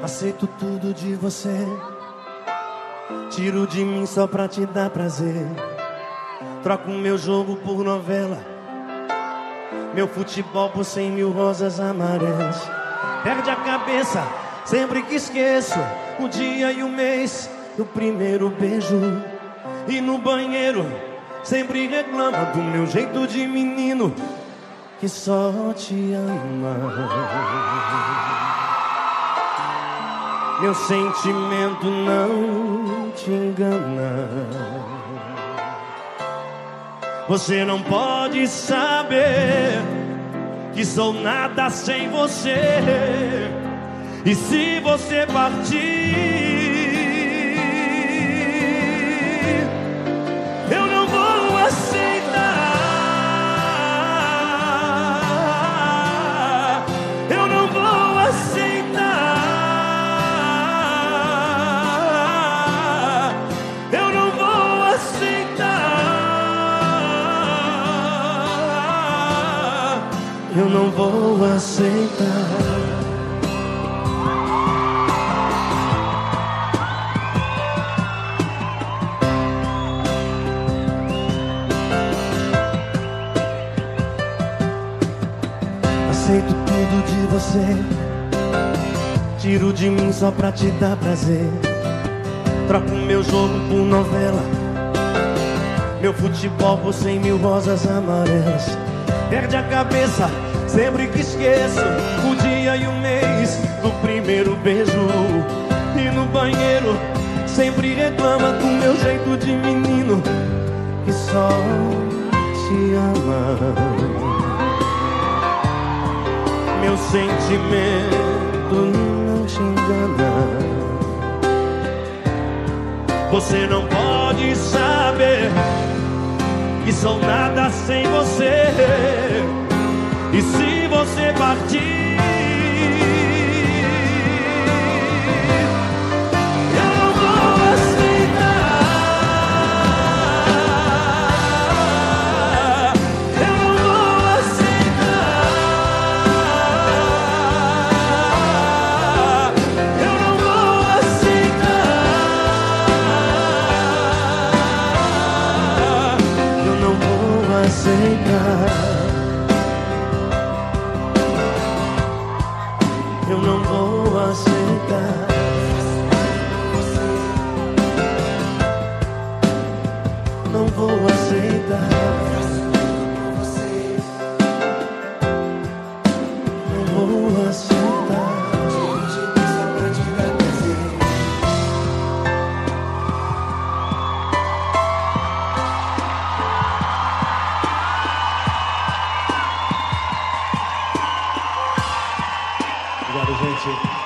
Aceito tudo de você, tiro de mim só pra te dar prazer. Troco meu jogo por novela, meu futebol por 100 mil rosas amarelas. Perde a cabeça sempre que esqueço o dia e o mês do primeiro beijo. E no banheiro sempre reclama do meu jeito de menino que só te ama. Meu sentimento não te engana. Você não pode saber que sou nada sem você. E se você partir, eu não vou aceitar. Eu não vou aceitar. Eu não vou aceitar. Eu não vou aceitar. Aceito tudo de você, tiro de mim só pra te dar prazer. Troco meu jogo por novela, meu futebol por 100 mil rosas amarelas. Perde a cabeça sempre que esqueço o dia e o mês do primeiro beijo. E no banheiro sempre reclama do meu jeito de menino que só te ama. Meu sentimento não te engana. Você não pode saber que sou nada sem você. E se você partir, eu não vou aceitar. Eu não vou aceitar. Eu não vou aceitar. Eu não vou aceitar. Eu não vou aceitar. Não vou aceitar. Não vou aceitar. Obrigado, gente.